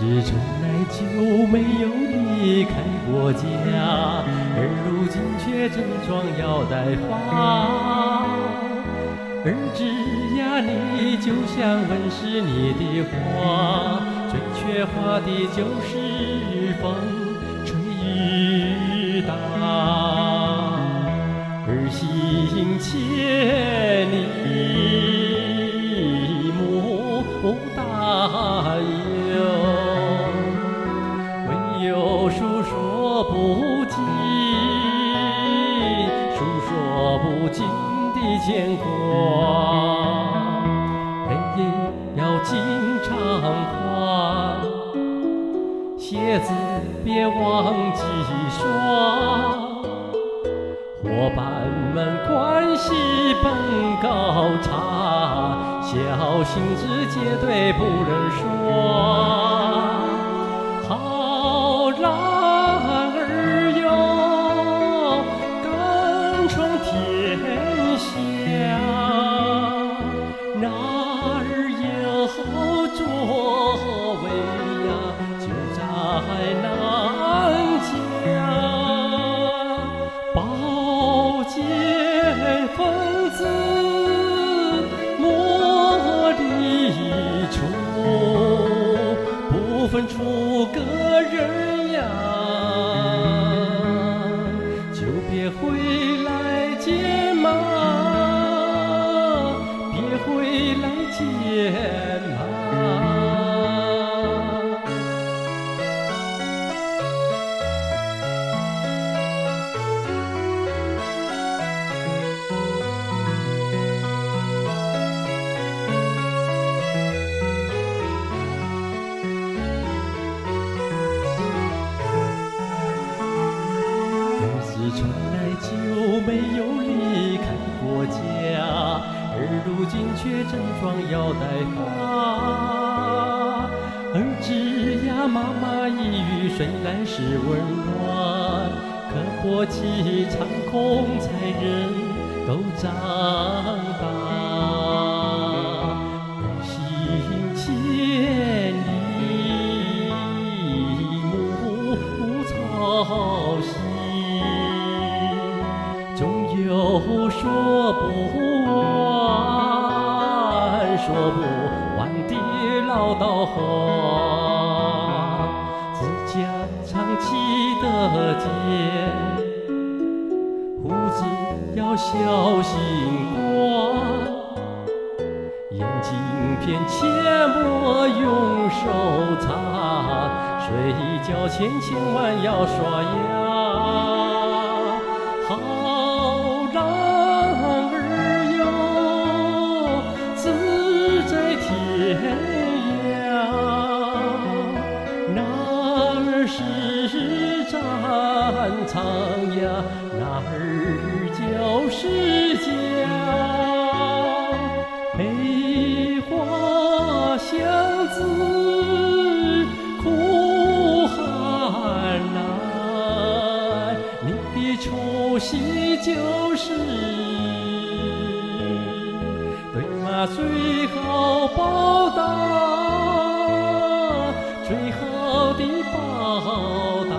是从来就没有离开过家，而如今却整装要戴发。儿子呀，你就像温室里的花，最缺乏的就是风吹雨打。儿行千里母担忧，唯有诉说不尽，诉说不尽的牵挂。泪要经常花，鞋子别忘记刷。伙伴们关系本高差，小心子绝对不能说。好男儿哟，敢闯天下，男儿有作为呀，就在南疆。宝剑锋子莫离处，不分出个人呀，就别回来见妈，别回来见妈。从来就没有离开过家，而如今却整装要戴发。儿子呀，妈妈一语虽然是温暖，可过几场空才人都长大。儿行千里母操心，总有说不完的唠叨话，自家长期的茧，胡子要小心刮，眼镜片切莫用手擦，睡觉前千万要刷牙。好男儿哟，志在天涯，哪儿是战场呀，哪儿就是家。梅花香自苦寒来，你的出息就是对妈最好报答，最好的报答。